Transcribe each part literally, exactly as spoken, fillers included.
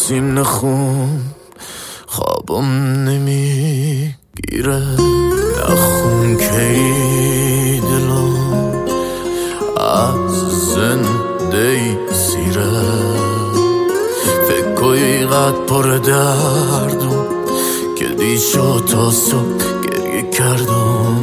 سیم نخون خوابم نمیگیره، نخون که ای دلم از زنده ای سیره. فکر کوی قد پر دردم که دیشو تا صبح گریه کردم.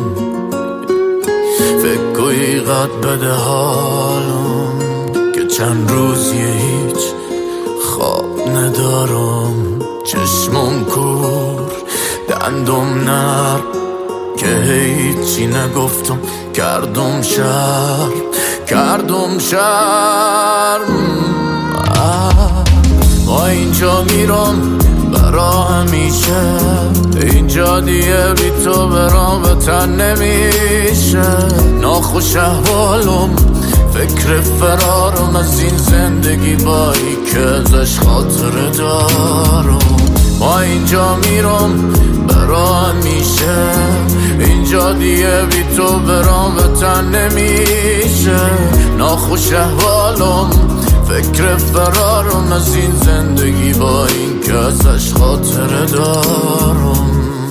فکر کوی قد بده حالم که چند روزی هیچ خواب ندارم. چشمم کور دندم نر که هیچی نگفتم، کردم شرم کردم شرم. ما اینجا میرم برا همیشه، اینجا دیگه بی تو برام وطن نمیشه. ناخوش احوالم فکر فرارم از این زندگی بایی که ازش خاطره دارم. ما اینجا میرم برا همیشه، اینجا دیگه بی تو برام وطن نمیشه. ناخوش احوالم فکر فرارم از این زندگی با این که ازش خاطره دارم.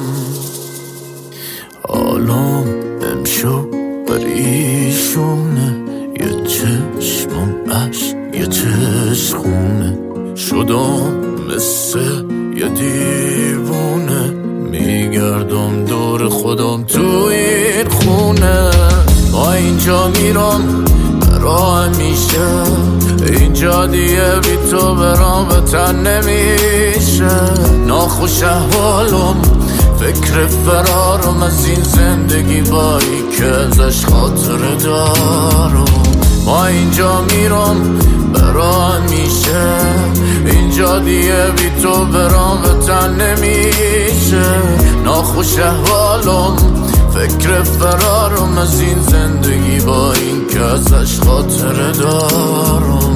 حالم امشو پریشونه، یه چشمم اش یه چشمونه. شدم مثل یه دیوونه، میگردم دور خودم تو این خونه. با اینجا میرم برا همیشه، اینجا دیگه بی تو برام وطن نمیشه. ناخوش احوالم فکر فرارم از این زندگی بایی که ازش خاطره دارم. ما اینجا میرم برا همیشه، اینجا دیگه بی تو برام وطن نمیشه. ناخوش احوالم فکر فرارم از این زندگی با این که ازش خاطره دارم.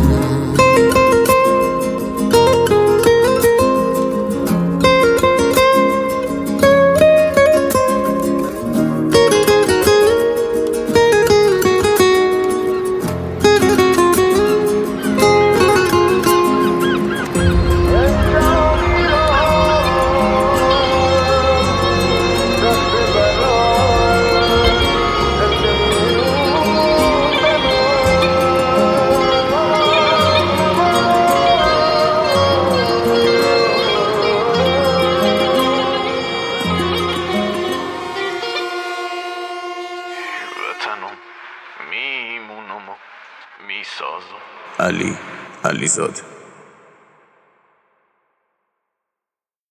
میمونم و میسازم. علی علیزاده.